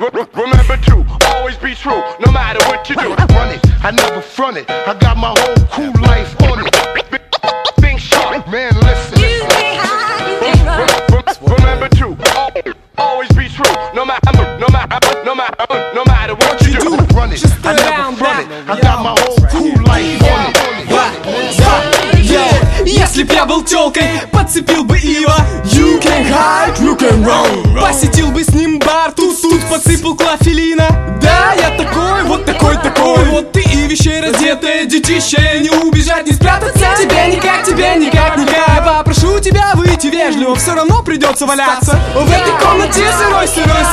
Remember to always be true, no matter what you do. Run it, I never front it. I got my whole cool life on it. Think sharp, Man, listen. remember to always be true, no matter what you do. Run it, I never front it. I got my whole cool life on it. Если б я был тёлкой, подцепил бы Ива. You can hide, you can run. Посетил бы с ним бар, тут подсыпал клофелина. Да, я такой, вот такой. Вот ты и вещей раздетая детище. Не убежать, не спрятаться. Тебе никак. Попрошу тебя выйти вежливо, все равно придется валяться. В этой комнате сырой.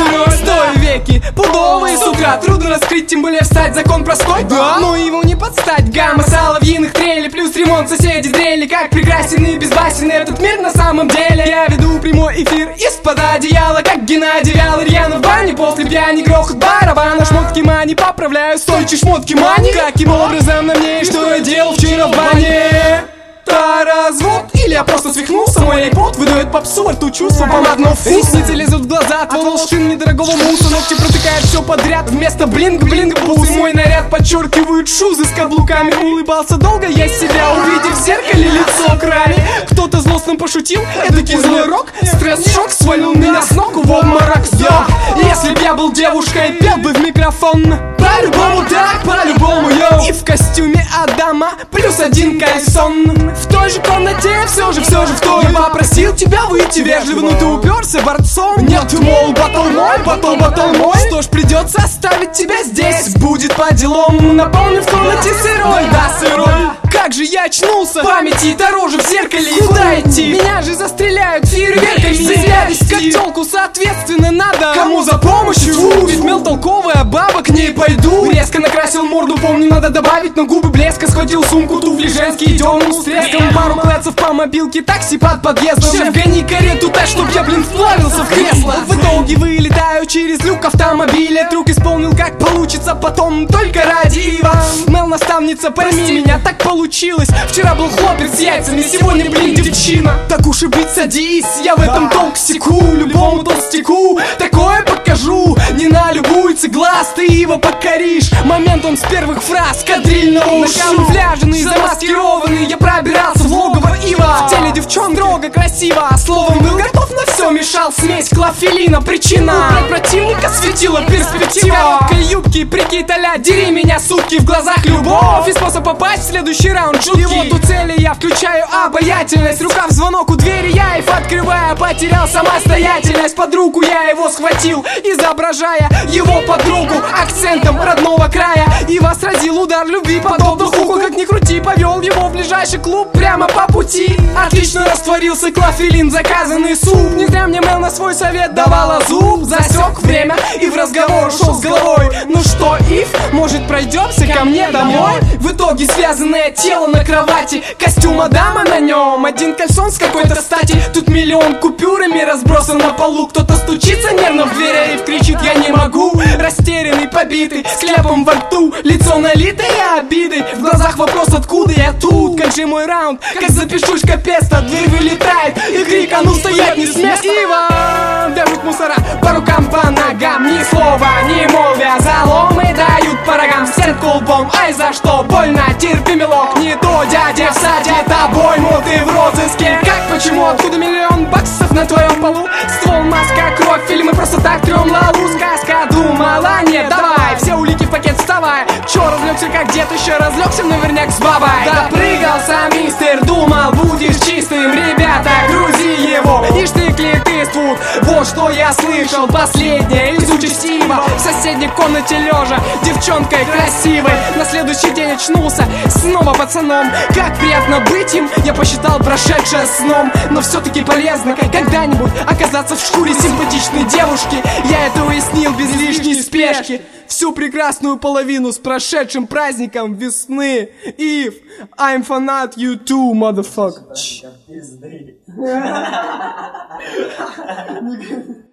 Стой, веки пудовые с утра. Трудно раскрыть, тем более встать, закон простой. Да, но его не подстать. Гамма соловьиных трелей, плюс ремонт соседей дрели. Как прекрасен и безбасен этот мир на самом деле. Я веду прямой эфир из-под одеяла, как Геннадий Вялый рьяно в бане. После пьяни грохот барабана, шмотки мани. Поправляю стойче шмотки мани. Каким образом на мне, что я делал вчера в бане? Развод? Или я просто свихнулся? Мой iPod выдает попсу, во рту чувства помадного вкуса. Ресницы лезут в глаза от волшин недорогого муса. Ногти протыкают все подряд вместо блинг-блинг-бус. Мой наряд подчеркивают шузы с каблуками. Улыбался долго я себя, увидев в зеркале лицо крали. Кто-то злостно пошутил, эдакий злой рок. Стресс-шок свалил меня с ног в обморок. Если б я был девушкой, пел бы в микрофон. По-любому так, по-любому, йоу. И в костюме Адама плюс один кальсон. В той же комнате, все же в той. Я попросил тебя выйти вежливо, но ты уперся борцом. Нет, мол, батл мой. Что ж, придется оставить тебя здесь. Будет по делам, напомню, в комнате сырой. Да, сырой. Как же я очнулся, памяти дороже в зеркале. Куда идти? Меня же застреляют фейерверками. Заявись как тёлку, соответственно, надо. Кому за помощью? Ведь мел толковая баба, к ней пойду. Резко накрасил морду, помню, надо добавить на губы блеска. Схватил сумку, туфли женские, дёрнул с треском. Пару клэцев по мобилке, такси под подъездом. Шеф, гони карету так, чтоб я, вплавился в кресло. В итоге вылетаю через люк автомобиля. Трюк исполнил как получится, потом только ради Ива. Мел, наставница, пойми меня, так получилось. Вчера был хлопец с яйцами, сегодня, девчина. Так уж и быть, садись, я в этом толк секу. Любому толстяку такое покажу. Не налюбуется глаз, ты его покоришь. Моментом с первых фраз кадрильного ушу. Накамуфляженный, замаскированный, я пробирался в логово Ива. В теле девчонка строго, красиво. Словом, был готов на все, мешал смесь клофелина. Причина от противника светила перспектива. Юбки, прикид а-ля дери меня, сутки. В глазах любовь и способ попасть в следующий раунд жуткий. И вот у цели я включаю обаятельность. Рука в звонок у двери, я их открывая. Потерял самостоятельность, под руку я его схватил, изображая его подругу акцентом родного края. Ива сразил удар любви, подобно хуку. Как ни крути, повел его в ближайший клуб прямо по пути. Отлично растворился клофелин, заказанный суп. Не зря мне Мел на свой совет давала зуб. Засек время и в разговор ушел с головой. Ну что, Ив, может пройдемся ко мне домой? В итоге связанное тело на кровати, костюм Адама на нем, один кальсон с какой-то стати. Тут миллион купюрами разбросан на полу. Кто-то стучится нервно в дверь и кричит: я не могу. Растерянный, побитый, с кляпом во рту, лицо налитое обидой. В глазах вопрос, откуда я тут? Как же мой раунд? Как запишусь, капец-то, дверь вылетает и крик: а ну стоять, не с места! Ива! Держат мусора по рукам, по ногам, ни слова не молвя. Заломы дают по рогам, стерт лбом. Ай, за что? Больно, терпи, милок. Не то дядя всадит обойму, ты в розыске. Как, почему, откуда миллион баксов на твоем полу? Ствол, маска, кровь, фильмы просто так трем лалу. Сказка думала, нет, давай, все улики в пакет, вставай. Чё, разлегся как дед, еще разлегся наверняк с бабой. Допрыгался мистер, думал, будешь чистым. Ребята, грузи его, и штык тут. Вот что я слышал, последнее из участива. В соседней комнате лежа, девчонкой красивой. На следующий день очнулся, снова пацаном. Как приятно быть им, я посчитал прошедшее сном. Но все-таки полезно когда-нибудь оказаться в шкуре симпатичной девушки. Я это уяснил без лишней спешки. Всю прекрасную половину с прошедшим праздником весны. Ив, I'm фанат you too, motherfucker.